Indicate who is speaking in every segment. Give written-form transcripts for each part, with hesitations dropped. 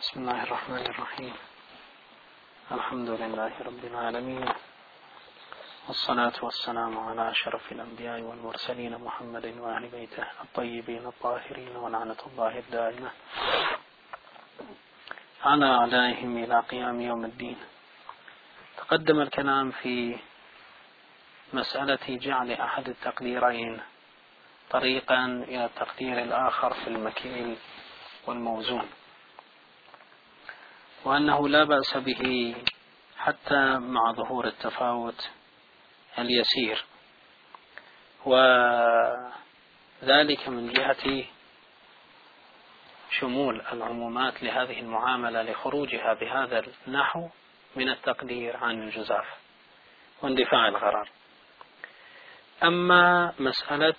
Speaker 1: بسم الله الرحمن الرحيم. الحمد لله رب العالمين، والصلاة والسلام على أشرف الأنبياء والمرسلين محمد وأهل بيته الطيبين الطاهرين، ولعنة الله الدائمة على أعدائهم إلى قيام يوم الدين. تقدم الكلام في مسألة جعل أحد التقديرين طريقا إلى التقدير الآخر في المكيل والموزون، وأنه لا بأس به حتى مع ظهور التفاوت اليسير، وذلك من جهة شمول العمومات لهذه المعاملة لخروجها بهذا النحو من التقدير عن الجزاف واندفاع الغرر. أما مسألة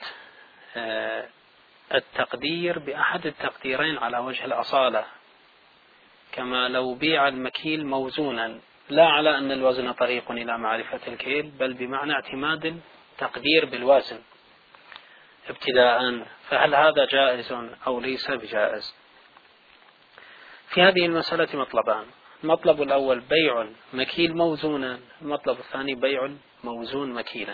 Speaker 1: التقدير بأحد التقديرين على وجه الأصالة، كما لو بيع المكيل موزونا، لا على أن الوزن طريق إلى معرفة الكيل، بل بمعنى اعتماد تقدير بالوزن ابتداء، فهل هذا جائز أو ليس بجائز؟ في هذه المسألة مطلبان: المطلب الأول بيع مكيل موزونا، المطلب الثاني بيع موزون مكيلا.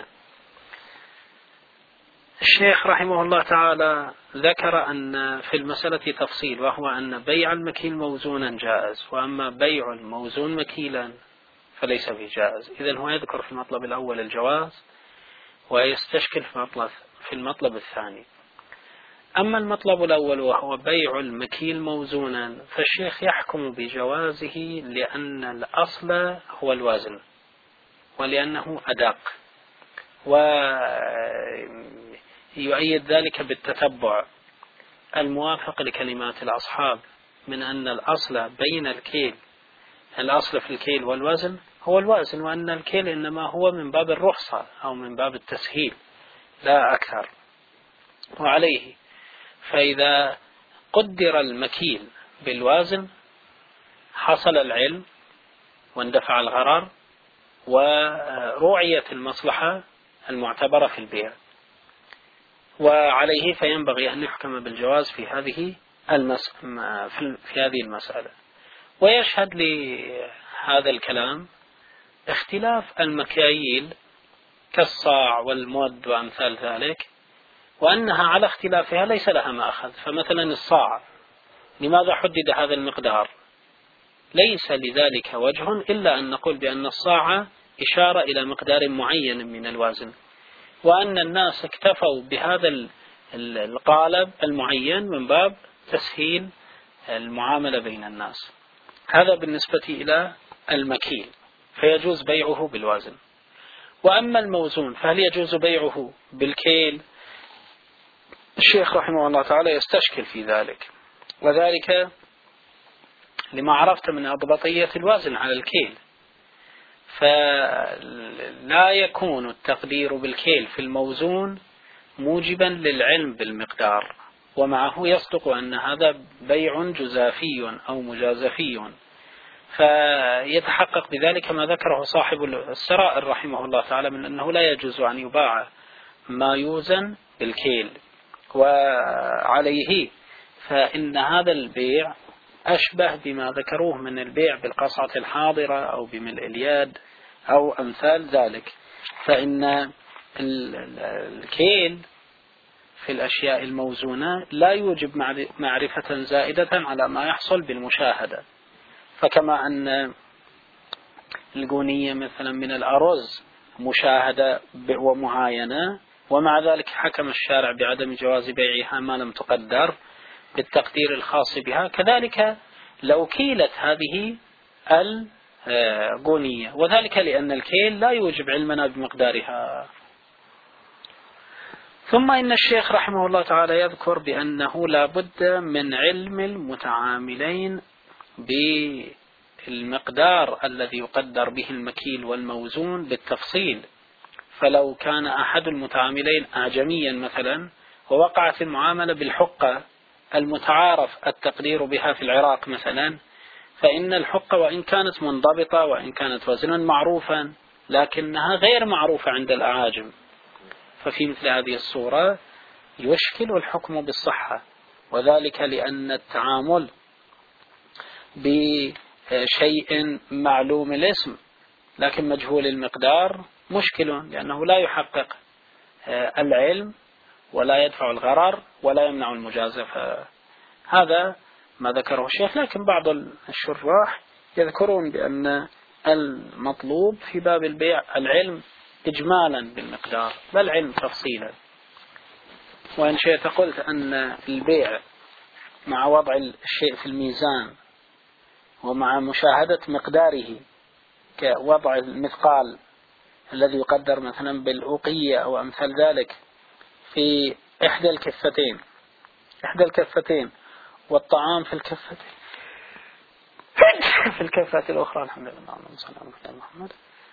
Speaker 1: الشيخ رحمه الله تعالى ذكر أن في المسألة تفصيل، وهو أن بيع المكيل موزونا جائز، وأما بيع الموزون مكيلا فليس بجائز. إذن هو يذكر في المطلب الأول الجواز، ويستشكل في المطلب الثاني. أما المطلب الأول وهو بيع المكيل موزونا، فالشيخ يحكم بجوازه لأن الأصل هو الوزن، ولأنه أدق، ويؤيد ذلك بالتتبع الموافق لكلمات الأصحاب من أن الأصل بين الكيل، الأصل في الكيل والوزن هو الوزن، وأن الكيل إنما هو من باب الرخصة أو من باب التسهيل لا أكثر. وعليه فإذا قدر المكيل بالوزن حصل العلم واندفع الغرر ورعيت المصلحة المعتبرة في البيع، وعليه فينبغي أن يحكم بالجواز في هذه المسألة. ويشهد لهذا الكلام اختلاف المكاييل كالصاع والمد وأمثال ذلك، وأنها على اختلافها ليس لها مأخذ. فمثلا الصاع لماذا حدد هذا المقدار؟ ليس لذلك وجه إلا أن نقول بأن الصاع إشارة إلى مقدار معين من الوزن، وأن الناس اكتفوا بهذا القالب المعين من باب تسهيل المعاملة بين الناس. هذا بالنسبة إلى المكيل، فيجوز بيعه بالوزن. وأما الموزون فهل يجوز بيعه بالكيل؟ الشيخ رحمه الله تعالى يستشكل في ذلك، وذلك لما عرفت من أضبطية الوزن على الكيل، فلا يكون التقدير بالكيل في الموزون موجبا للعلم بالمقدار، ومعه يصدق أن هذا بيع جزافي أو مجازفي، فيتحقق بذلك ما ذكره صاحب السرائر رحمه الله تعالى من أنه لا يجوز أن يباع ما يوزن بالكيل. وعليه فإن هذا البيع أشبه بما ذكروه من البيع بالقصعة الحاضرة أو بملء اليد أو أمثال ذلك، فإن الكيل في الأشياء الموزونة لا يوجب معرفة زائدة على ما يحصل بالمشاهدة. فكما أن الجونية مثلا من الأرز مشاهدة ومعاينة، ومع ذلك حكم الشارع بعدم جواز بيعها ما لم تقدر بالتقدير الخاص بها، كذلك لو كيلت هذه الجونية، وذلك لأن الكيل لا يوجب علمنا بمقدارها. ثم إن الشيخ رحمه الله تعالى يذكر بأنه لا بد من علم المتعاملين بالمقدار الذي يقدر به المكيل والموزون بالتفصيل. فلو كان أحد المتعاملين أعجميا مثلا، ووقعت المعاملة بالحقة المتعارف التقدير بها في العراق مثلا، فإن الحقة وإن كانت منضبطة وإن كانت وزنا معروفا، لكنها غير معروفة عند الأعاجم، ففي مثل هذه الصورة يشكل الحكم بالصحة، وذلك لأن التعامل بشيء معلوم الاسم لكن مجهول المقدار مشكل، لأنه لا يحقق العلم ولا يدفع الغرر ولا يمنع المجازفة. هذا ما ذكره الشيخ، لكن بعض الشراح يذكرون بأن المطلوب في باب البيع العلم إجمالا بالمقدار لا العلم تفصيلا. وإن شئت قلت أن البيع مع وضع الشيء في الميزان ومع مشاهدة مقداره كوضع المثقال الذي يقدر مثلا بالأوقية أو أمثال ذلك في إحدى الكفتين والطعام في الكفة الأخرى، الحمد لله اللهم صل على محمد،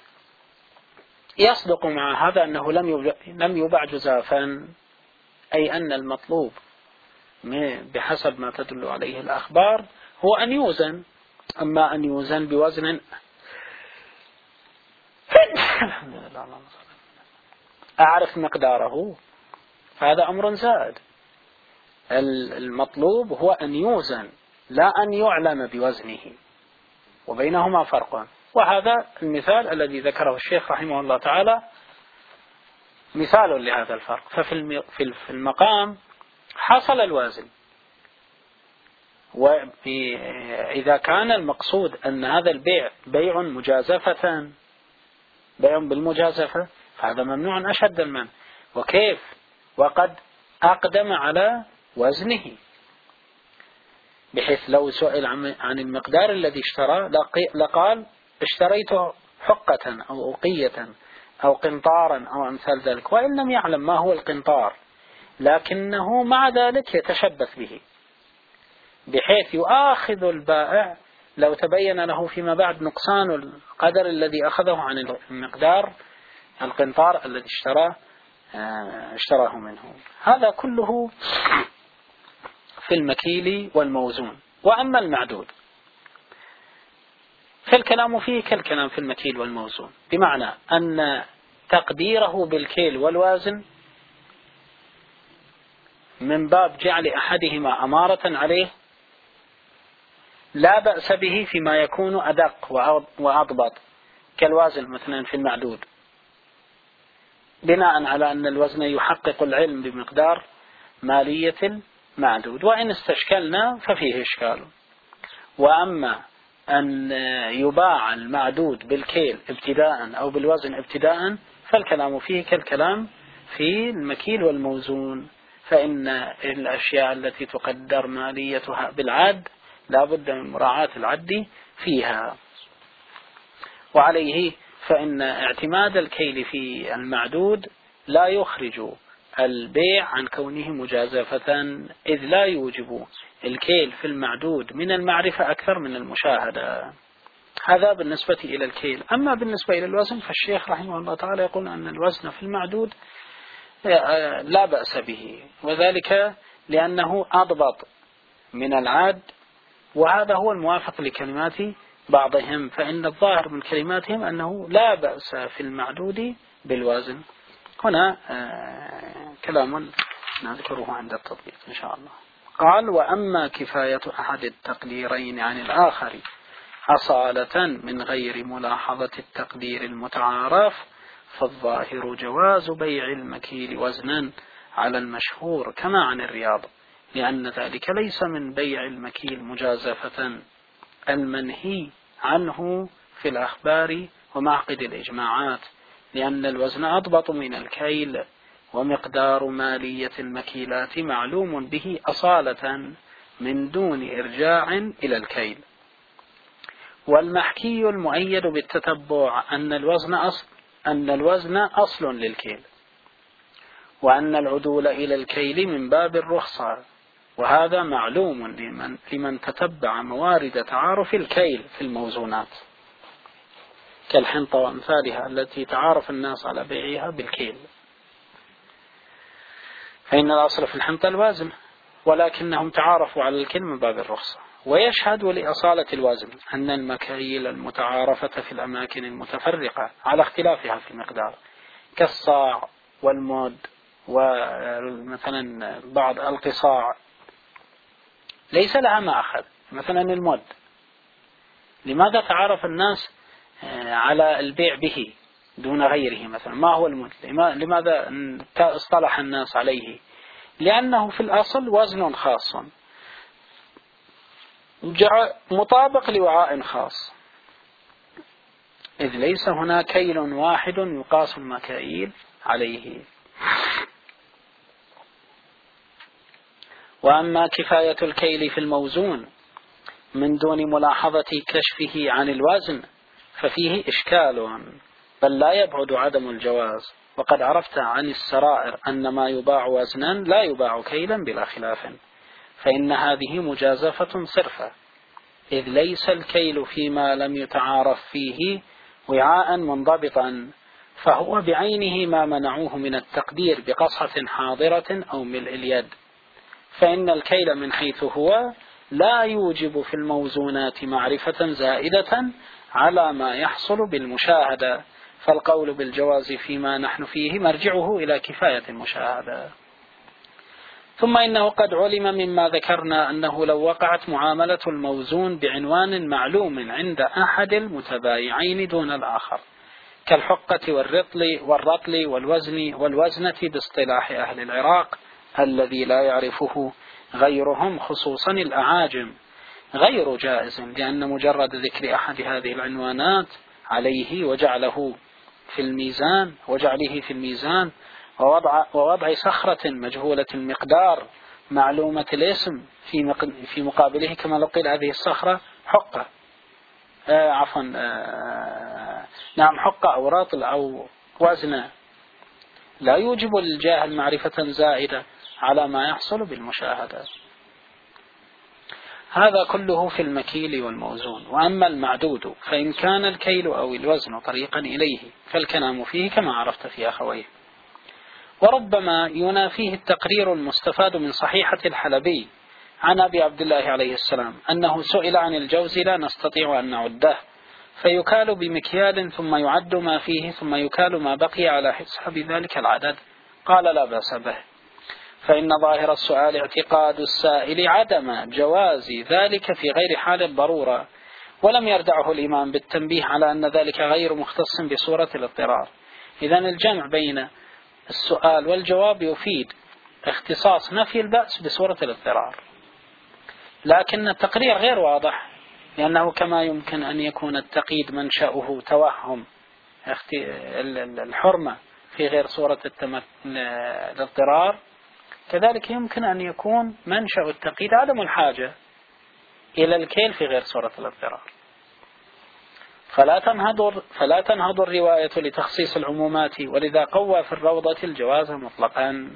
Speaker 1: يصدق مع هذا أنه لم يباع جزافا، أي أن المطلوب بحسب ما تدل عليه الأخبار هو أن يوزن. أما أن يوزن بوزن الحمد لله اللهم صل أعرف مقداره فهذا أمر زائد. المطلوب هو أن يوزن لا أن يعلم بوزنه، وبينهما فرق. وهذا المثال الذي ذكره الشيخ رحمه الله تعالى مثال لهذا الفرق. ففي المقام حصل الوازن، وإذا كان المقصود أن هذا البيع بيع مجازفة، بيع بالمجازفة، فهذا ممنوع أشد المنع. وكيف وقد أقدم على وزنه، بحيث لو سئل عن المقدار الذي اشترى لقال اشتريت حقة أو أوقية أو قنطارا أو أمثال ذلك، وإن لم يعلم ما هو القنطار لكنه مع ذلك يتشبث به، بحيث يؤاخذ البائع لو تبين له فيما بعد نقصان القدر الذي أخذه عن المقدار القنطار الذي اشتراه منه. هذا كله في المكيل والموزون. وأما المعدود فالكلام فيه كالكلام في المكيل والموزون، بمعنى أن تقديره بالكيل والوازن من باب جعل أحدهما أمارة عليه لا بأس به فيما يكون أدق وأضبط كالوازن مثلا في المعدود، بناء على أن الوزن يحقق العلم بمقدار مالية المعدود، وإن استشكلنا ففيه إشكال. وأما أن يباع المعدود بالكيل ابتداء أو بالوزن ابتداء فالكلام فيه كالكلام في المكيل والموزون، فإن الأشياء التي تقدر ماليتها بالعد لا بد من مراعاة العد فيها. وعليه فإن اعتماد الكيل في المعدود لا يخرج البيع عن كونه مجازفة، إذ لا يوجب الكيل في المعدود من المعرفة أكثر من المشاهدة. هذا بالنسبة إلى الكيل. أما بالنسبة إلى الوزن فالشيخ رحمه الله تعالى يقول أن الوزن في المعدود لا بأس به، وذلك لأنه أضبط من العاد، وهذا هو الموافق لكلمات بعضهم، فإن الظاهر من كلماتهم أنه لا بأس في المعدود بالوزن. هنا كلام نذكره عند التطبيق إن شاء الله. قال: وأما كفاية أحد التقديرين عن الآخر أصالة من غير ملاحظة التقدير المتعارف فالظاهر جواز بيع المكيل وزنا على المشهور كما عن الرياض، لأن ذلك ليس من بيع المكيل مجازفة المنهي عنه في الأخبار ومعقد الإجماعات، لأن الوزن أضبط من الكيل، ومقدار مالية المكيلات معلوم به أصالة من دون إرجاع إلى الكيل. والمحكي المؤيد بالتتبع أن الوزن أصل للكيل، وأن العدول إلى الكيل من باب الرخصة، وهذا معلوم لمن تتبع موارد تعارف الكيل في الموزونات كالحنطة وأمثالها التي تعارف الناس على بيعها بالكيل، فإن الأصل في الحنطة الوازن، ولكنهم تعارفوا على الكيل من باب الرخصة. ويشهد لأصالة الوزن أن المكاييل المتعارفة في الأماكن المتفرقة على اختلافها في المقدار كالصاع والمود ومثلا بعض القصاع ليس لها مأخذ. مثلا المود لماذا تعارف الناس على البيع به دون غيره مثلا؟ ما هو المد؟ لماذا اصطلح الناس عليه؟ لأنه في الأصل وزن خاص مطابق لوعاء خاص، إذ ليس هنا كيل واحد يقاس المكاييل عليه. وأما كفاية الكيل في الموزون من دون ملاحظة كشفه عن الوزن ففيه إشكال، بل لا يبعد عدم الجواز. وقد عرفت عن السرائر أن ما يباع وزنا لا يباع كيلا بلا خلاف، فإن هذه مجازفة صرفة، إذ ليس الكيل فيما لم يتعارف فيه وعاء منضبطا، فهو بعينه ما منعوه من التقدير بقصحة حاضرة أو ملء اليد. فإن الكيل من حيث هو لا يوجب في الموزونات معرفة زائدة على ما يحصل بالمشاهدة، فالقول بالجواز فيما نحن فيه مرجعه إلى كفاية المشاهدة. ثم إنه قد علم مما ذكرنا أنه لو وقعت معاملة الموزون بعنوان معلوم عند أحد المتبايعين دون الآخر كالحقة والرطل والوزنة باصطلاح أهل العراق الذي لا يعرفه غيرهم خصوصا الأعاجم، غير جائز، لأن مجرد ذكر أحد هذه العنوانات عليه وجعله في الميزان ووضع صخرة مجهولة المقدار معلومة الاسم في مقابله، كما لو قيل هذه الصخرة حقة حقة أو رطل أو وزنة، لا يوجب للجاهل معرفة زائدة على ما يحصل بالمشاهدة. هذا كله في المكيل والموزون. وأما المعدود فإن كان الكيل أو الوزن طريقا إليه فالكلام فيه كما عرفت في أخويه. وربما ينافيه التقرير المستفاد من صحيحة الحلبي عن أبي عبد الله عليه السلام أنه سئل عن الجوز لا نستطيع أن نعده، فيكال بمكيال ثم يعد ما فيه ثم يكال ما بقي على حساب ذلك العدد، قال لا بأس به، فإن ظاهر السؤال اعتقاد السائل عدم جواز ذلك في غير حال الضرورة، ولم يردعه الإمام بالتنبيه على أن ذلك غير مختص بصورة الاضطرار. إذن الجمع بين السؤال والجواب يفيد اختصاص نفي البأس بصورة الاضطرار، لكن التقرير غير واضح، لأنه كما يمكن أن يكون التقييد منشأه توهم الحرمة في غير صورة الاضطرار، كذلك يمكن أن يكون منشأ التقييد عدم الحاجة إلى الكيل في غير صورة الاضطرار. فلا تنهض الرواية لتخصيص العمومات، ولذا قوى في الروضة الجواز مطلقا،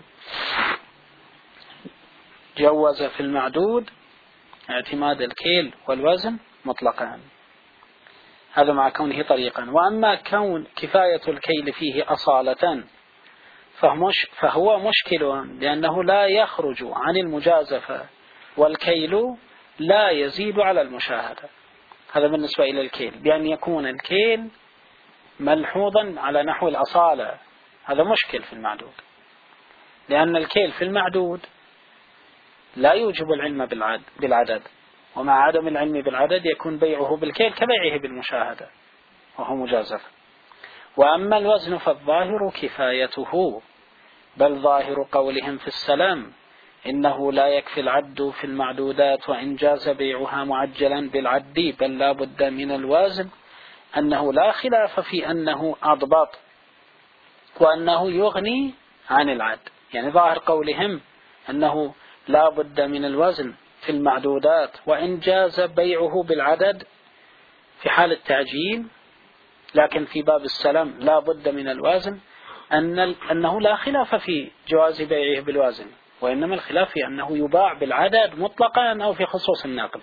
Speaker 1: جوز في المعدود اعتماد الكيل والوزن مطلقا، هذا مع كونه طريقا. وأما كون كفاية الكيل فيه أصالة فهو مشكل، لأنه لا يخرج عن المجازفة، والكيل لا يزيد على المشاهدة. هذا بالنسبة إلى الكيل، بأن يكون الكيل ملحوظا على نحو الأصالة، هذا مشكل في المعدود، لأن الكيل في المعدود لا يوجب العلم بالعدد، ومع عدم العلم بالعدد يكون بيعه بالكيل كبيعه بالمشاهدة وهو مجازف. وأما الوزن فالظاهر كفايته، بل ظاهر قولهم في السلام إنه لا يكفي العد في المعدودات وإن جاز بيعها معجلا بالعد بل لا بد من الوزن، أنه لا خلاف في أنه أضبط وأنه يغني عن العد. يعني ظاهر قولهم أنه لا بد من الوزن في المعدودات وإن جاز بيعه بالعدد في حال التعجيل، لكن في باب السلام لا بد من الوزن، أنه لا خلاف في جواز بيعه بالوزن، وإنما الخلاف في أنه يباع بالعدد مطلقا أو في خصوص النقد.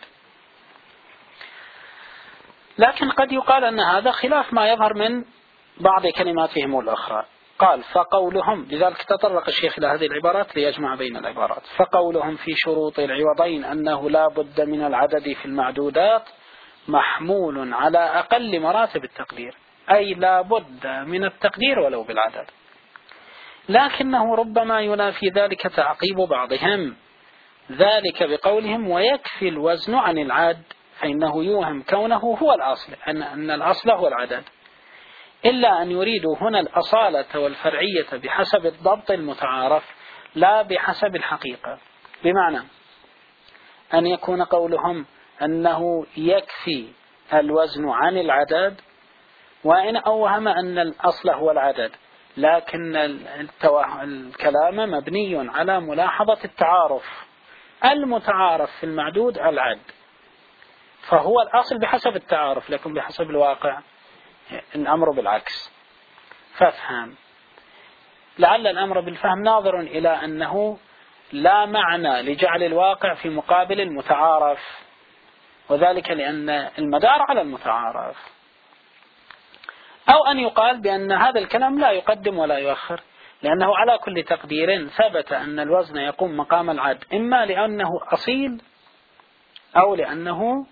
Speaker 1: لكن قد يقال أن هذا خلاف ما يظهر من بعض كلماتهم الأخرى. قال فقولهم، لذلك تطرق الشيخ إلى هذه العبارات ليجمع بين العبارات، فقولهم في شروط العوضين أنه لا بد من العدد في المعدودات محمول على أقل مراتب التقدير، أي لا بد من التقدير ولو بالعدد، لكنه ربما ينافي ذلك تعقيب بعضهم ذلك بقولهم ويكفي الوزن عن العد فإنه يوهم كونه هو الأصل، أن الأصل هو العدد، إلا أن يريدوا هنا الأصالة والفرعية بحسب الضبط المتعارف لا بحسب الحقيقة، بمعنى أن يكون قولهم أنه يكفي الوزن عن العدد، وإن أوهم أن الأصل هو العدد، لكن الكلام مبني على ملاحظة التعارف، المتعارف في المعدود العد، فهو الأصل بحسب التعارف، لكن بحسب الواقع الأمر بالعكس. فافهم، لعل الأمر بالفهم ناظر إلى أنه لا معنى لجعل الواقع في مقابل المتعارف، وذلك لأن المدار على المتعارف، أو أن يقال بأن هذا الكلام لا يقدم ولا يؤخر، لأنه على كل تقدير ثبت أن الوزن يقوم مقام العد، إما لأنه أصيل أو لأنه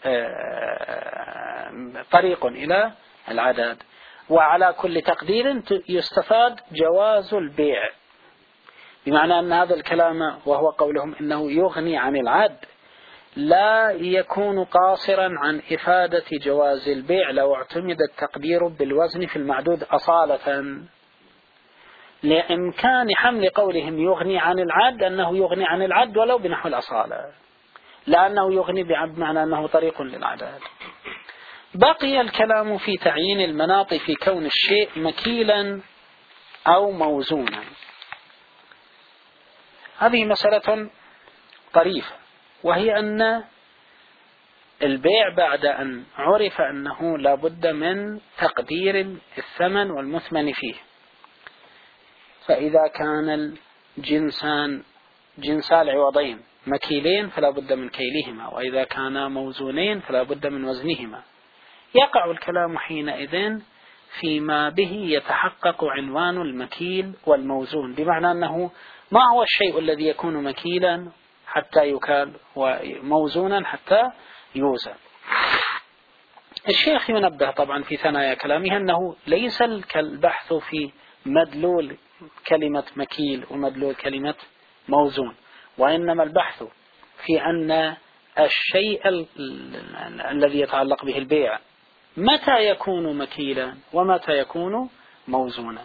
Speaker 1: طريق إلى العدد. وعلى كل تقدير يستفاد جواز البيع، بمعنى أن هذا الكلام وهو قولهم إنه يغني عن العد لا يكون قاصرا عن إفادة جواز البيع لو اعتمد التقدير بالوزن في المعدود أصالة، لإمكان حمل قولهم يغني عن العد أنه يغني عن العد ولو بنحو الأصالة، لأنه يغني بمعنى أنه طريق للعدد. بقي الكلام في تعيين المناط في كون الشيء مكيلا أو موزونا. هذه مسألة طريفة، وهي أن البيع بعد أن عرف أنه لا بد من تقدير الثمن والمثمن فيه، فإذا كان الجنسان جنسا العوضين مكيلين فلا بد من كيلهما، وإذا كانا موزونين فلا بد من وزنهما، يقع الكلام حينئذ فيما به يتحقق عنوان المكيل والموزون، بمعنى أنه ما هو الشيء الذي يكون مكيلا حتى يكال وموزونا حتى يوزن. الشيخ ينبه طبعا في ثنايا كلامه أنه ليس البحث في مدلول كلمة مكيل ومدلول كلمة موزون، وإنما البحث في أن الشيء الذي يتعلق به البيع متى يكون مكيلا ومتى يكون موزونا.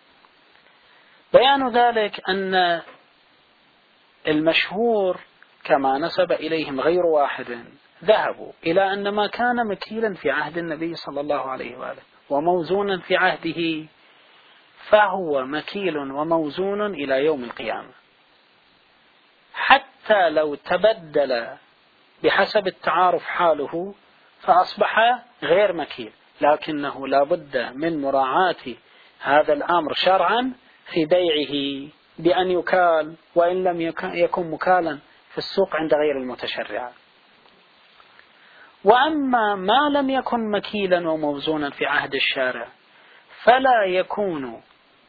Speaker 1: بيان ذلك أن المشهور كما نسب إليهم غير واحد ذهبوا إلى أن ما كان مكيلا في عهد النبي صلى الله عليه وآله وموزونا في عهده فهو مكيل وموزون إلى يوم القيامة، حتى لو تبدل بحسب التعارف حاله فأصبح غير مكيل، لكنه لا بد من مراعاة هذا الأمر شرعا في بيعه بأن يكال، وإن لم يكن مكالا في السوق عند غير المتشرع. وأما ما لم يكن مكيلا وموزونا في عهد الشارع فلا يكون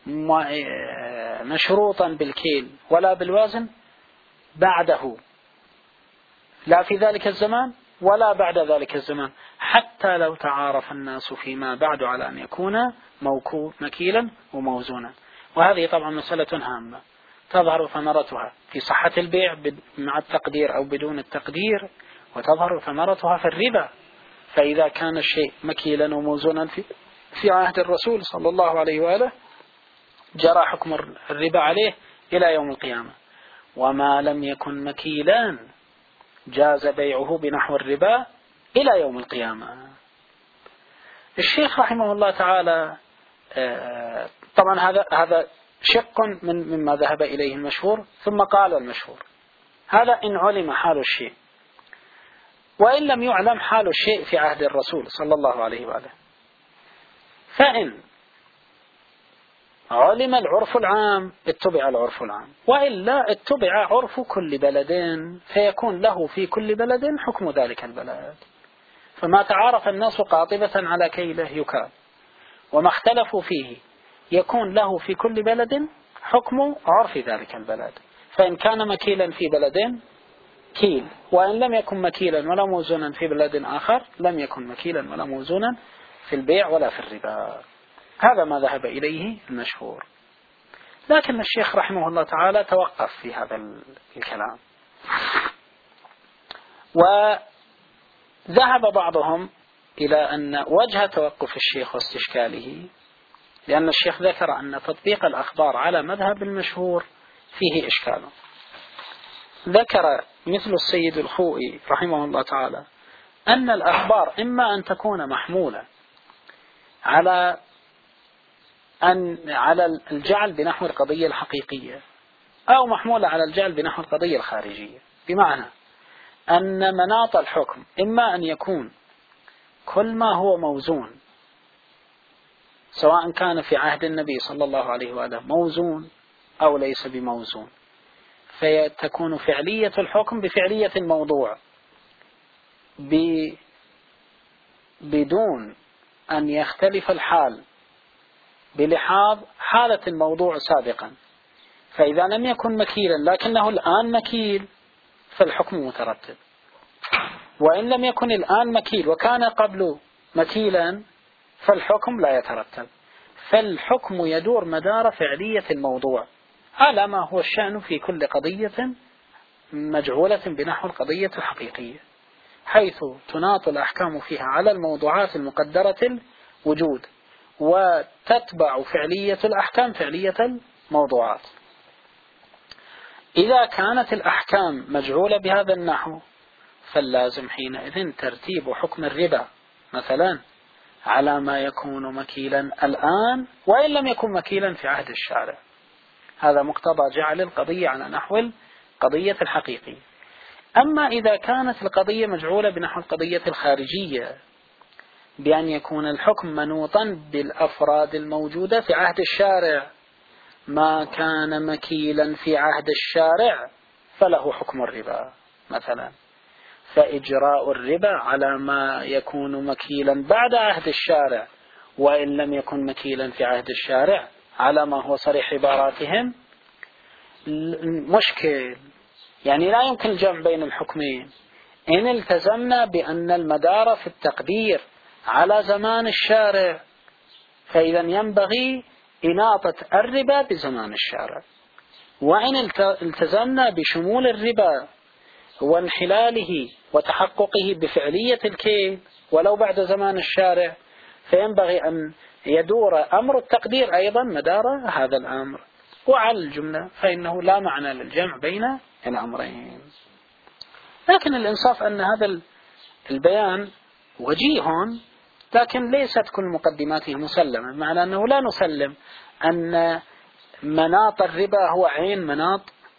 Speaker 1: مشروطا بالكيل ولا بالوزن بعده، لا في ذلك الزمان ولا بعد ذلك الزمان، حتى لو تعارف الناس فيما بعد على أن يكون مكيلا وموزونا. وهذه طبعا مسألة هامة تظهر ثمرتها في صحة البيع مع التقدير أو بدون التقدير، وتظهر ثمرتها في الربا، فإذا كان الشيء مكيلا وموزونا في عهد الرسول صلى الله عليه وآله جرى حكم الربا عليه إلى يوم القيامة، وما لم يكن مكيلا جاز بيعه بنحو الربا إلى يوم القيامة. الشيخ رحمه الله تعالى طبعا هذا شق مما ذهب إليه المشهور، ثم قال المشهور هذا إن علم حال الشيء، وإن لم يعلم حال الشيء في عهد الرسول صلى الله عليه وآله، فإن علم العرف العام اتبع العرف العام، وإلا اتبع عرف كل بلد، فيكون له في كل بلد حكم ذلك البلد، فما تعارف الناس قاطبة على كيله يكال، وما اختلفوا فيه يكون له في كل بلد حكم عرف ذلك البلد، فإن كان مكيلا في بلد كيل، وإن لم يكن مكيلا ولا موزونا في بلد آخر لم يكن مكيلا ولا موزونا في البيع ولا في الربا. هذا ما ذهب إليه المشهور، لكن الشيخ رحمه الله تعالى توقف في هذا الكلام، ذهب بعضهم إلى أن وجه توقف الشيخ واستشكاله، لأن الشيخ ذكر أن تطبيق الأخبار على مذهب المشهور فيه إشكال. ذكر مثل السيد الخوئي رحمه الله تعالى أن الأخبار إما أن تكون محمولة على الجعل بنحو القضية الحقيقية، أو محمولة على الجعل بنحو القضية الخارجية، بمعنى أن مناط الحكم إما أن يكون كل ما هو موزون، سواء كان في عهد النبي صلى الله عليه وآله موزون أو ليس بموزون، فتكون فعلية الحكم بفعلية الموضوع بدون أن يختلف الحال بلحاظ حالة الموضوع سابقا. فإذا لم يكن مكيلا لكنه الآن مكيل فالحكم مترتب، وإن لم يكن الآن مكيل وكان قبل مكيلا فالحكم لا يترتب. فالحكم يدور مدار فعلية الموضوع على ما هو الشأن في كل قضية مجعولة بنحو القضية الحقيقية، حيث تناط الأحكام فيها على الموضوعات المقدرة الوجود، وتتبع فعلية الأحكام فعلية الموضوعات. إذا كانت الأحكام مجعولة بهذا النحو فاللازم حينئذ ترتيب حكم الربا مثلا على ما يكون مكيلا الآن وإن لم يكن مكيلا في عهد الشارع. هذا مقتضى جعل القضية على نحو القضية الحقيقية. أما إذا كانت القضية مجعولة بنحو القضية الخارجية بأن يكون الحكم منوطا بالأفراد الموجودة في عهد الشارع، ما كان مكيلا في عهد الشارع فله حكم الربا مثلا، فإجراء الربا على ما يكون مكيلا بعد عهد الشارع وإن لم يكن مكيلا في عهد الشارع على ما هو صريح عباراتهم مشكل. يعني لا يمكن الجمع بين الحكمين. إن التزمنا بأن المدار في التقدير على زمان الشارع فإذا ينبغي إناطة الربا بزمان الشارع، وإن التزمنا بشمول الربا وانحلاله وتحققه بفعلية الكيل ولو بعد زمان الشارع فينبغي أن يدور أمر التقدير أيضا مدار هذا الأمر. وعلى الجملة فإنه لا معنى للجمع بين الأمرين. لكن الإنصاف أن هذا البيان وجيه، لكن ليست كل مقدماته مسلمة، بمعنى أنه لا نسلم أن مناط الربا هو عين مناط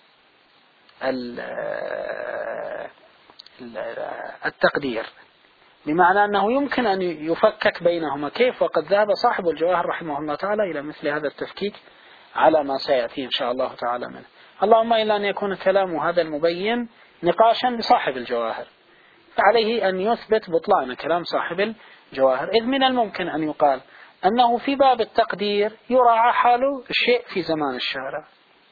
Speaker 1: التقدير، بمعنى أنه يمكن أن يفكك بينهما. كيف؟ وقد ذهب صاحب الجواهر رحمه الله تعالى إلى مثل هذا التفكيك على ما سيأتي إن شاء الله تعالى منه. اللهم إلا أن يكون كلام هذا المبين نقاشا لصاحب الجواهر، فعليه أن يثبت بطلان كلام صاحب الجواهر، إذ من الممكن أن يقال أنه في باب التقدير يراعى حال الشيء في زمان الشارع،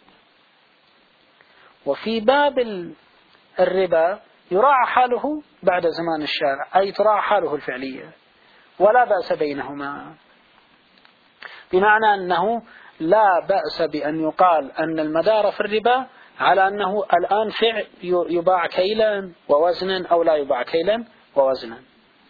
Speaker 1: وفي باب الربا يراعى حاله بعد زمان الشارع، أي تراعى حاله الفعلية، ولا بأس بينهما. بمعنى أنه لا بأس بأن يقال أن المدار في الربا على أنه الآن فعل يباع كيلا ووزنا أو لا يباع كيلا ووزنا،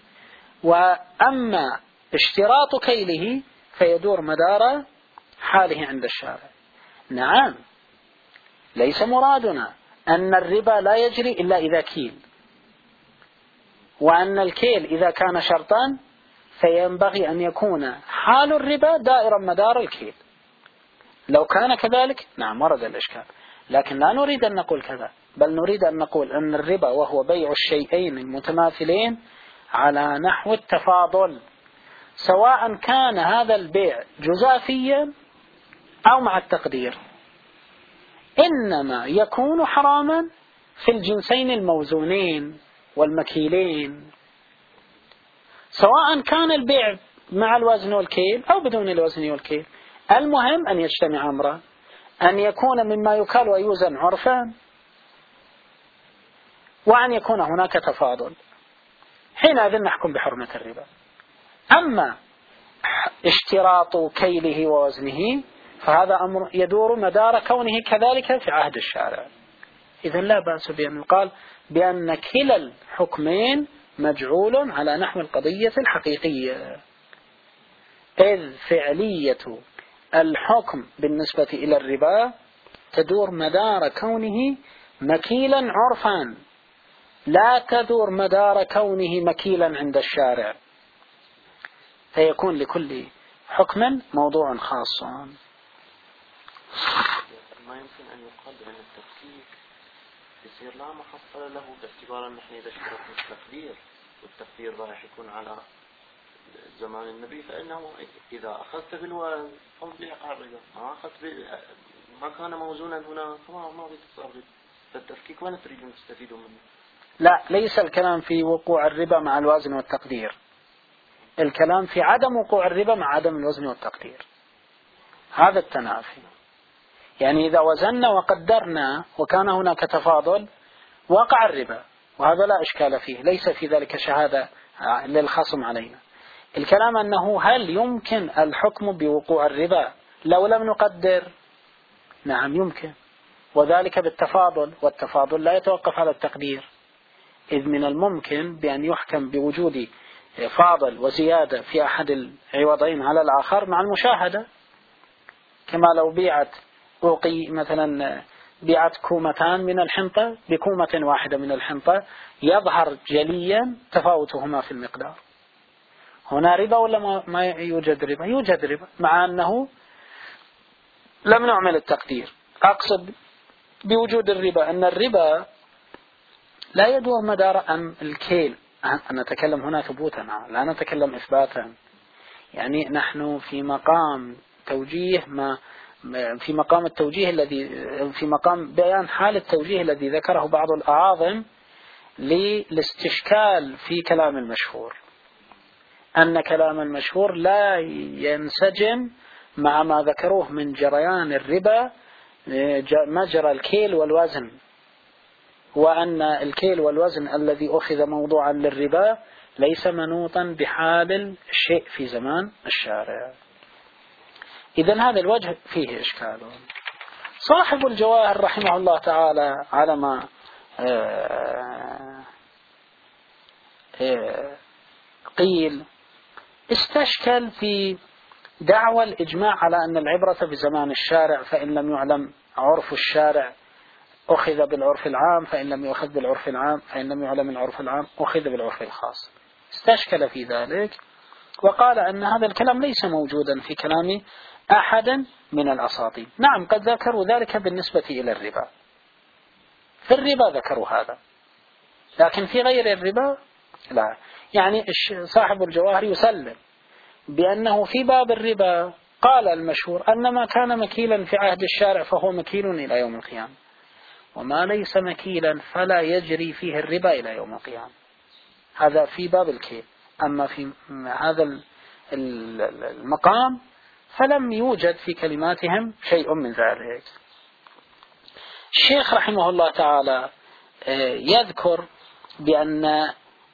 Speaker 1: وأما اشتراط كيله فيدور مدار حاله عند الشارع. نعم، ليس مرادنا أن الربا لا يجري إلا إذا كيل، وأن الكيل إذا كان شرطا فينبغي أن يكون حال الربا دائرا مدار الكيل. لو كان كذلك نعم ورد الإشكال، لكن لا نريد أن نقول كذا، بل نريد أن نقول أن الربا وهو بيع الشيئين المتماثلين على نحو التفاضل، سواء كان هذا البيع جزافيا أو مع التقدير، إنما يكون حراما في الجنسين الموزونين والمكيلين، سواء كان البيع مع الوزن والكيل أو بدون الوزن والكيل. المهم أن يجتمع أمران، أن يكون مما يكال ويوزن عرفا، وأن يكون هناك تفاضل، حينئذ نحكم بحرمة الربا. أما اشتراط كيله ووزنه فهذا أمر يدور مدار كونه كذلك في عهد الشارع. إذن لا بأس بأن يقال بأن كلا الحكمين مجعول على نحو القضية الحقيقية، إذ فعلية الحكم بالنسبة إلى الربا تدور مدار كونه مكيلا عرفا، لا تدور مدار كونه مكيلا عند الشارع، فيكون لكل حكم موضوع خاص.
Speaker 2: ما يمكن أن يقال بأن التفكيك يصير لا محصل له، باعتبار أن نحن إذا اشتركنا التقدير، والتقدير راح يكون على زمان النبي، فإنه إذا أخذت بالوزن فانت يقع الربا، ما أخذت ما كان موزونا هنا ما بيتصير الربا. فالتفكيك وين تريدون تستفيدون منه؟
Speaker 1: لا، ليس الكلام في وقوع الربا مع الوزن والتقدير، الكلام في عدم وقوع الربا مع عدم الوزن والتقدير، هذا التنافي. يعني إذا وزننا وقدرنا وكان هناك تفاضل وقع الربا، وهذا لا إشكال فيه، ليس في ذلك شهادة للخصم علينا. الكلام أنه هل يمكن الحكم بوقوع الربا لو لم نقدر؟ نعم يمكن، وذلك بالتفاضل، والتفاضل لا يتوقف على التقدير، إذ من الممكن بأن يحكم بوجود فاضل وزيادة في أحد العوضين على الآخر مع المشاهدة، كما لو مثلا بيعت كومتان من الحنطة بكومة واحدة من الحنطة، يظهر جليا تفاوتهما في المقدار. هنا ربا ولا ما يوجد ربا؟ يوجد ربا، مع أنه لم نعمل التقدير. أقصد بوجود الربا أن الربا لا يدور مدار الكيل. أنا أتكلم هنا ثبوتا، لا نتكلم إثباتا. يعني نحن في مقام توجيه في مقام التوجيه في مقام بيان حال التوجيه الذي ذكره بعض الأعاظم للاستشكال في كلام المشهور، أن كلام المشهور لا ينسجم مع ما ذكروه من جريان الربا مجرى الكيل والوزن، وأن الكيل والوزن الذي أخذ موضوعا للربا ليس منوطا بحال الشيء في زمان الشارع. إذن هذا الوجه فيه إشكال. صاحب الجواهر رحمه الله تعالى على ما قيل استشكل في دعوى الإجماع على أن العبرة بزمان الشارع، فإن لم يعلم عرف الشارع أخذ بالعرف العام، فإن لم يأخذ بالعرف العام، فإن لم يعلم العرف العام أخذ بالعرف الخاص. استشكل في ذلك وقال أن هذا الكلام ليس موجودا في كلام أحد من الأساطين. نعم قد ذكروا ذلك بالنسبة إلى الربا، في الربا ذكروا هذا، لكن في غير الربا لا. يعني صاحب الجواهر يسلم بأنه في باب الربا قال المشهور أن ما كان مكيلا في عهد الشارع فهو مكيل إلى يوم القيامة، وما ليس مكيلا فلا يجري فيه الربا إلى يوم القيامة. هذا في باب الكيل. أما في هذا المقام فلم يوجد في كلماتهم شيء من ذلك. الشيخ رحمه الله تعالى يذكر بأن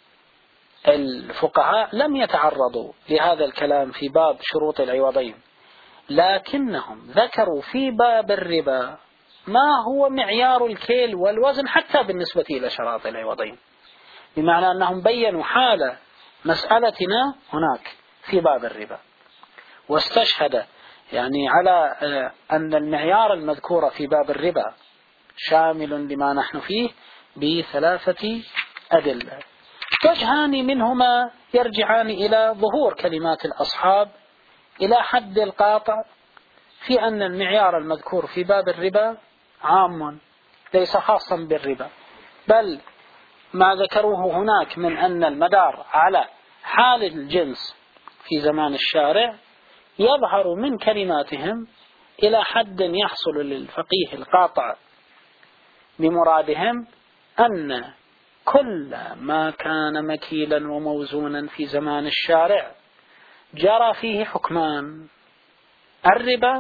Speaker 1: الفقهاء لم يتعرضوا لهذا الكلام في باب شروط العوضين، لكنهم ذكروا في باب الربا ما هو معيار الكيل والوزن حتى بالنسبة إلى شراط العوضين، بمعنى أنهم بيّنوا حال مسألتنا هناك في باب الربا، واستشهد يعني على أن المعيار المذكور في باب الربا شامل لما نحن فيه بثلاثة أدلة. وجهان منهما يرجعان إلى ظهور كلمات الأصحاب إلى حد القاطع في أن المعيار المذكور في باب الربا عام ليس خاصا بالربا، بل ما ذكروه هناك من أن المدار على حال الجنس في زمان الشارع يظهر من كلماتهم إلى حد يحصل للفقيه القاطع بمرادهم أن كل ما كان مكيلا وموزونا في زمان الشارع جرى فيه حكمان: الربا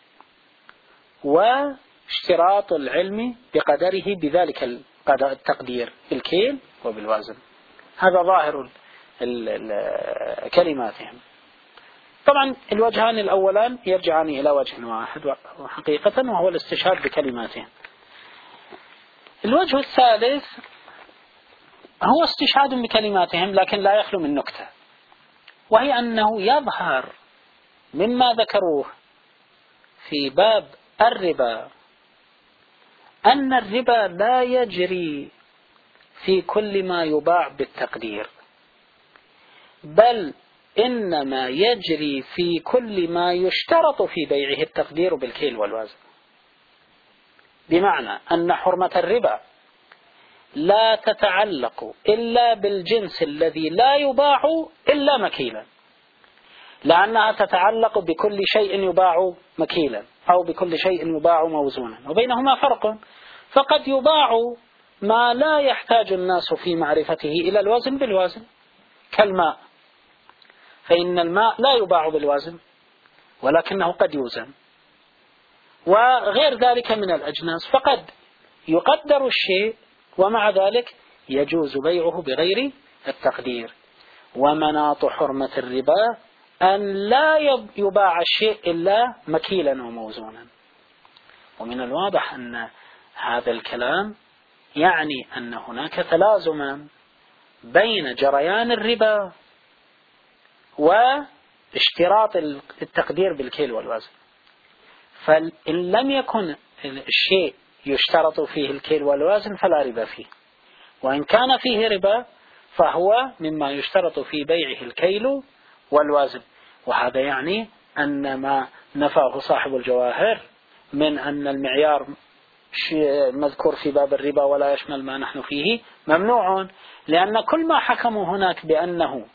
Speaker 1: واشتراط العلم بقدره بذلك التقدير بالكيل وبالوزن. هذا ظاهر كلماتهم. طبعا الوجهان الأولان يرجعان إلى وجه واحد حقيقة، وهو الاستشهاد بكلماتهم. الوجه الثالث هو استشهاد بكلماتهم، لكن لا يخلو من نكتة، وهي أنه يظهر مما ذكروه في باب الربا أن الربا لا يجري في كل ما يباع بالتقدير، بل إنما يجري في كل ما يشترط في بيعه التقدير بالكيل والوزن. بمعنى أن حرمة الربا لا تتعلق إلا بالجنس الذي لا يباع إلا مكيلا، لأنها تتعلق بكل شيء يباع مكيلا أو بكل شيء يباع موزونا، وبينهما فرق. فقد يباع ما لا يحتاج الناس في معرفته إلى الوزن بالوزن كالماء، فإن الماء لا يباع بالوزن ولكنه قد يوزن، وغير ذلك من الأجناس، فقد يقدر الشيء ومع ذلك يجوز بيعه بغير التقدير. ومناط حرمة الربا أن لا يباع الشيء إلا مكيلا وموزونا. ومن الواضح أن هذا الكلام يعني أن هناك تلازما بين جريان الربا واشتراط التقدير بالكيل والوزن. فإن لم يكن الشيء يشترط فيه الكيل والوزن فلا ربا فيه، وإن كان فيه ربا فهو مما يشترط في بيعه الكيل والوزن. وهذا يعني أن ما نفاه صاحب الجواهر من أن المعيار مذكور في باب الربا ولا يشمل ما نحن فيه ممنوع، لأن كل ما حكموا هناك بأنه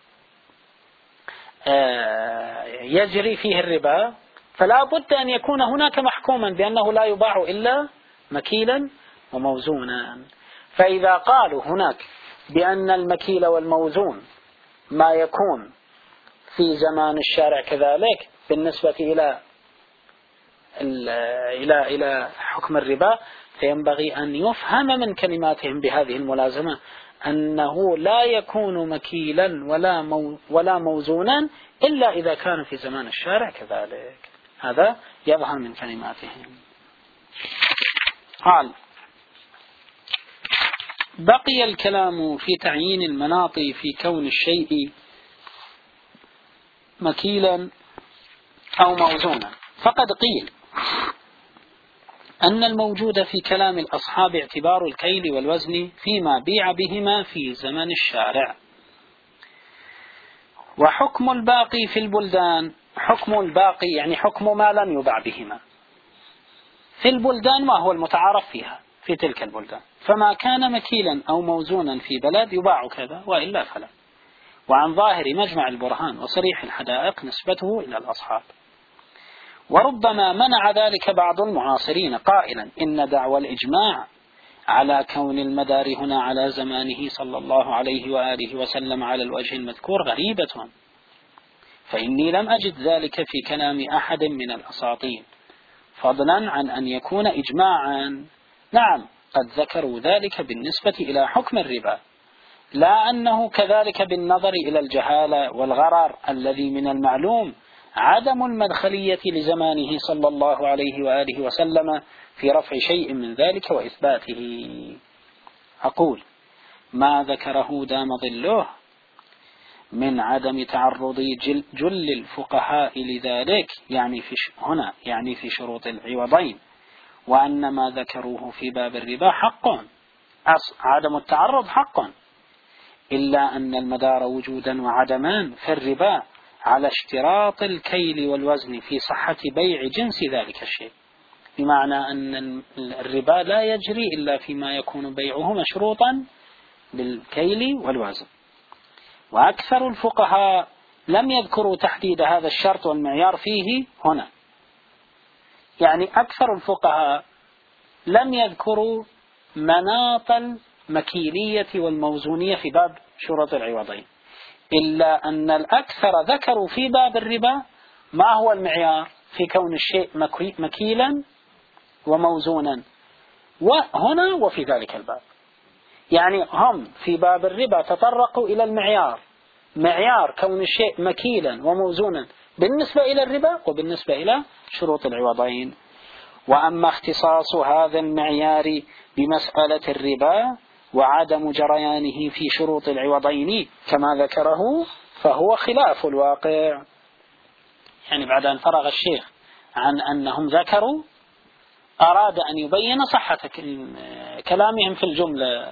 Speaker 1: يجري فيه الربا فلا بد أن يكون هناك محكوما بأنه لا يباع إلا مكيلا وموزونا. فإذا قالوا هناك بأن المكيل والموزون ما يكون في زمان الشارع كذلك بالنسبة إلى حكم الربا، فينبغي أن يفهم من كلماتهم بهذه الملازمة أنه لا يكون مكيلا ولا موزونا إلا إذا كان في زمان الشارع كذلك. هذا يظهر من كلماتهم. قال: بقي الكلام في تعيين المناط في كون الشيء مكيلا أو موزونا. فقد قيل أن الموجود في كلام الأصحاب اعتبار الكيل والوزن فيما بيع بهما في زمن الشارع، وحكم الباقي في البلدان، حكم الباقي يعني حكم ما لم يباع بهما في البلدان ما هو المتعارف فيها في تلك البلدان، فما كان مكيلا أو موزونا في بلد يباع كذا وإلا فلا. وعن ظاهر مجمع البرهان وصريح الحدائق نسبته إلى الأصحاب. وربما منع ذلك بعض المعاصرين قائلا إن دعوى الإجماع على كون المدار هنا على زمانه صلى الله عليه وآله وسلم على الوجه المذكور غريبة، فإني لم أجد ذلك في كلام أحد من الأساطين، فضلا عن أن يكون إجماعا. نعم قد ذكروا ذلك بالنسبة إلى حكم الربا، لا أنه كذلك بالنظر إلى الجهالة والغرر الذي من المعلوم عدم المدخلية لزمانه صلى الله عليه وآله وسلم في رفع شيء من ذلك وإثباته. أقول ما ذكره دام ظله من عدم تعرض جل الفقهاء لذلك يعني في شروط العوضين، وأن ما ذكروه في باب الربا حق، عدم التعرض حق، إلا أن المدار وجودا وعدمان في الربا على اشتراط الكيل والوزن في صحة بيع جنس ذلك الشيء، بمعنى أن الربا لا يجري إلا فيما يكون بيعه مشروطا بالكيل والوزن. وأكثر الفقهاء لم يذكروا تحديد هذا الشرط والمعيار فيه هنا، يعني أكثر الفقهاء لم يذكروا مناط المكيلية والموزونية في باب شروط العوضين، إلا أن الأكثر ذكروا في باب الربا ما هو المعيار في كون الشيء مكيلا وموزونا، وهنا وفي ذلك الباب. يعني هم في باب الربا تطرقوا إلى المعيار، معيار كون الشيء مكيلا وموزونا بالنسبة إلى الربا وبالنسبة إلى شروط العوضين. وأما اختصاص هذا المعيار بمسألة الربا وعدم جريانه في شروط العوضين كما ذكره فهو خلاف الواقع. يعني بعد أن فرغ الشيخ عن أنهم ذكروا أراد أن يبين صحة كلامهم في الجملة.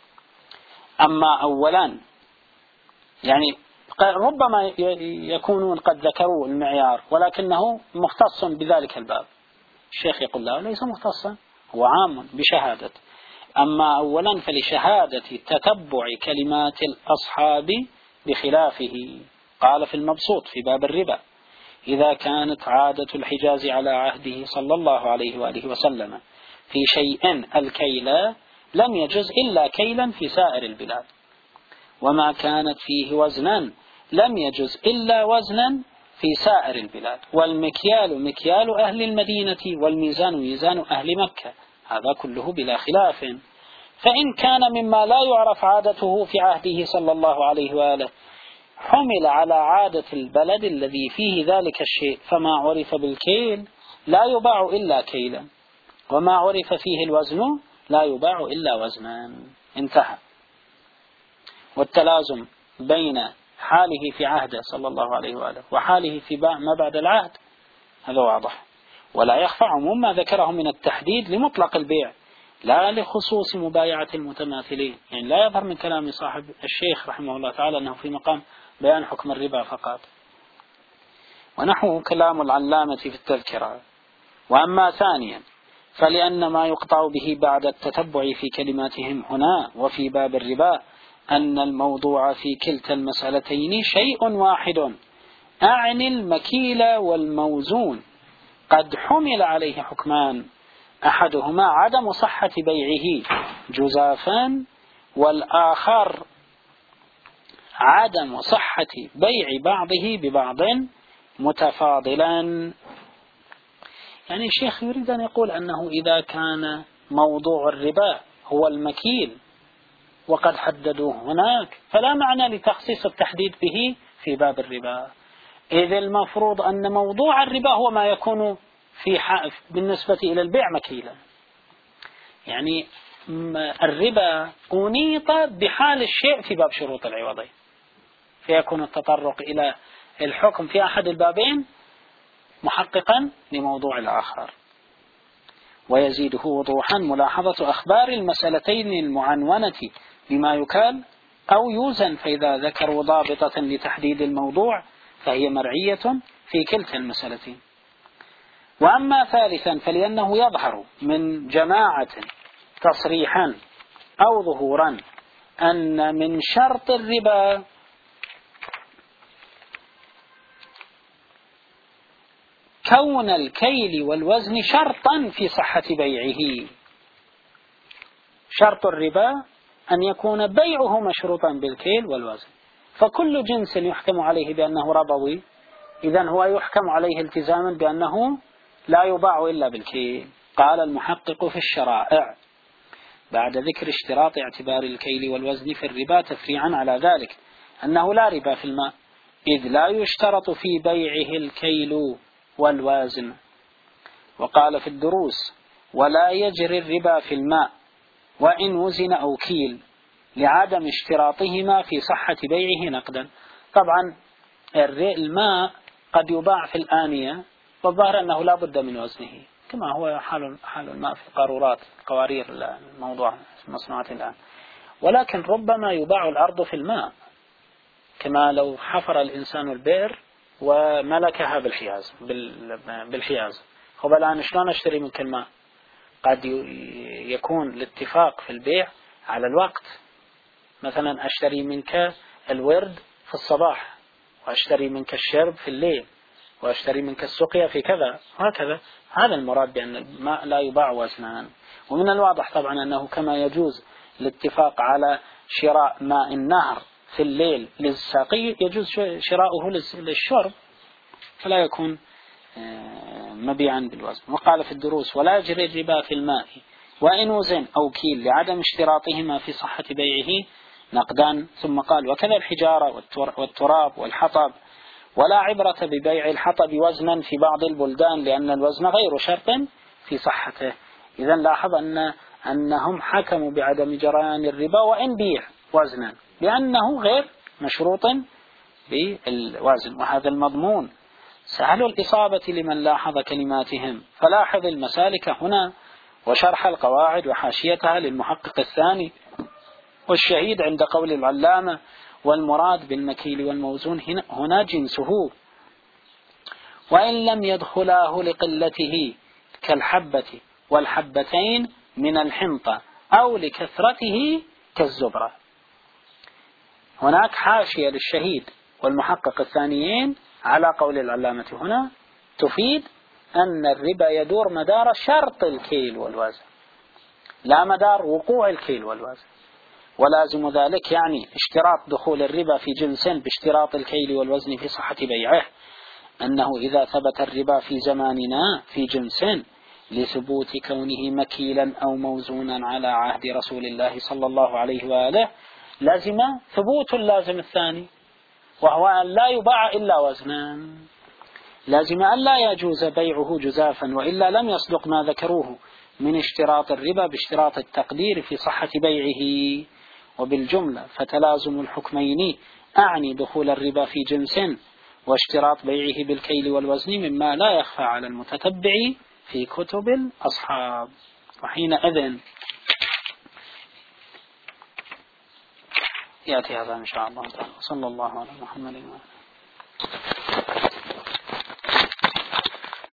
Speaker 1: أما أولا يعني ربما يكونون قد ذكروا المعيار ولكنه مختص بذلك الباب، الشيخ يقول لا ليس مختصا، هو عام بشهادة. أما أولا فلشهادة تتبع كلمات الأصحاب بخلافه. قال في المبسوط في باب الربا: إذا كانت عادة الحجاز على عهده صلى الله عليه وآله وسلم في شيء الكيل لم يجز إلا كيلا في سائر البلاد، وما كانت فيه وزنا لم يجز إلا وزنا في سائر البلاد، والمكيال مكيال أهل المدينة والميزان ميزان أهل مكة، هذا كله بلا خلاف. فإن كان مما لا يعرف عادته في عهده صلى الله عليه وآله حمل على عادة البلد الذي فيه ذلك الشيء، فما عرف بالكيل لا يباع إلا كيلا، وما عرف فيه الوزن لا يباع إلا وزنا. انتهى. والتلازم بين حاله في عهده صلى الله عليه وآله وحاله في ما بعد العهد هذا واضح. ولا يخفى عموم ما ذكره من التحديد لمطلق البيع لا لخصوص مبايعة المتماثلين. يعني لا يظهر من كلام صاحب الشيخ رحمه الله تعالى أنه في مقام بيان حكم الربا فقط. ونحو كلام العلامة في التذكرة. وأما ثانيا فلأن ما يقطع به بعد التتبع في كلماتهم هنا وفي باب الربا أن الموضوع في كلتا المسألتين شيء واحد، أعني المكيل والموزون قد حمل عليه حكمان، أحدهما عدم صحة بيعه جزافا، والآخر عدم صحة بيع بعضه ببعض متفاضلا. يعني الشيخ يريد أن يقول أنه إذا كان موضوع الربا هو المكيل وقد حددوه هناك فلا معنى لتخصيص التحديد به في باب الربا، إذ المفروض أن موضوع الربا هو ما يكون بالنسبة إلى البيع مكيلا. يعني الربا أنيط بحال الشيء في باب شروط العوضين، فيكون التطرق إلى الحكم في أحد البابين محققا لموضوع الآخر. ويزيده وضوحا ملاحظة أخبار المسألتين المعنونة بما يكال أو يوزن، فإذا ذكروا ضابطة لتحديد الموضوع فهي مرعية في كلتا المسألتين. وأما ثالثا فلأنه يظهر من جماعة تصريحا أو ظهورا أن من شرط الربا كون الكيل والوزن شرطا في صحة بيعه. شرط الربا أن يكون بيعه مشروطا بالكيل والوزن، فكل جنس يحكم عليه بأنه ربوي إذن هو يحكم عليه التزاما بأنه لا يباع إلا بالكيل. قال المحقق في الشرائع بعد ذكر اشتراط اعتبار الكيل والوزن في الربا تفريعا على ذلك أنه لا ربا في الماء، إذ لا يشترط في بيعه الكيل والوازن. وقال في الدروس ولا يجري الربا في الماء وإن وزن أو كيل لعدم اشتراطهما في صحة بيعه نقدا. طبعا الماء قد يباع في الآنية والظاهر أنه لا بد من وزنه كما هو حال الماء في القارورات قوارير الموضوع مصنوعات الآن، ولكن ربما يباع الأرض في الماء كما لو حفر الإنسان البئر وملكها بالحياز. هو الآن شلون أشتري منك الماء؟ قد يكون الاتفاق في البيع على الوقت، مثلا أشتري منك الورد في الصباح وأشتري منك الشرب في الليل وأشتري منك السقيا في كذا وهكذا. هذا المراد بأن الماء لا يباع وزنا. ومن الواضح طبعا أنه كما يجوز الاتفاق على شراء ماء النهر في الليل للساقي يجوز شراؤه للشرب، فلا يكون مبيعا بالوزن. وقال في الدروس ولا يجري الربا في الماء وإن وزن أو كيل لعدم اشتراطهما في صحة بيعه نقدا. ثم قال وكذا الحجارة والتراب والحطب، ولا عبرة ببيع الحطب وزنا في بعض البلدان لأن الوزن غير شرط في صحته. إذن لاحظ أن أنهم حكموا بعدم جريان الربا وإن بيع وزنا لأنه غير مشروط بالوزن، وهذا المضمون سهل الإصابة لمن لاحظ كلماتهم. فلاحظ المسالك هنا وشرح القواعد وحاشيتها للمحقق الثاني والشهيد عند قول العلامة. والمراد بالمكيل والموزون هنا جنسه، وإن لم يدخلاه لقلته كالحبة والحبتين من الحنطة أو لكثرته كالزبرة. هناك حاشية للشهيد والمحقق الثانيين على قول العلامة هنا تفيد أن الربا يدور مدار شرط الكيل والوزن لا مدار وقوع الكيل والوزن، ولازم ذلك يعني اشتراط دخول الربا في جنس باشتراط الكيل والوزن في صحة بيعه، أنه إذا ثبت الربا في زماننا في جنس لثبوت كونه مكيلا أو موزونا على عهد رسول الله صلى الله عليه وآله لازم ثبوت اللازم الثاني، وهو أن لا يباع إلا وزنا، لازم أن لا يجوز بيعه جزافا وإلا لم يصدق ما ذكروه من اشتراط الربا باشتراط التقدير في صحة بيعه. وبالجملة فتلازم الحكمين أعني دخول الربا في جنس واشتراط بيعه بالكيل والوزن مما لا يخفى على المتتبع في كتب الأصحاب. وحينئذ يأتي هذا إن شاء الله تعالى. صلى الله على محمد وعلى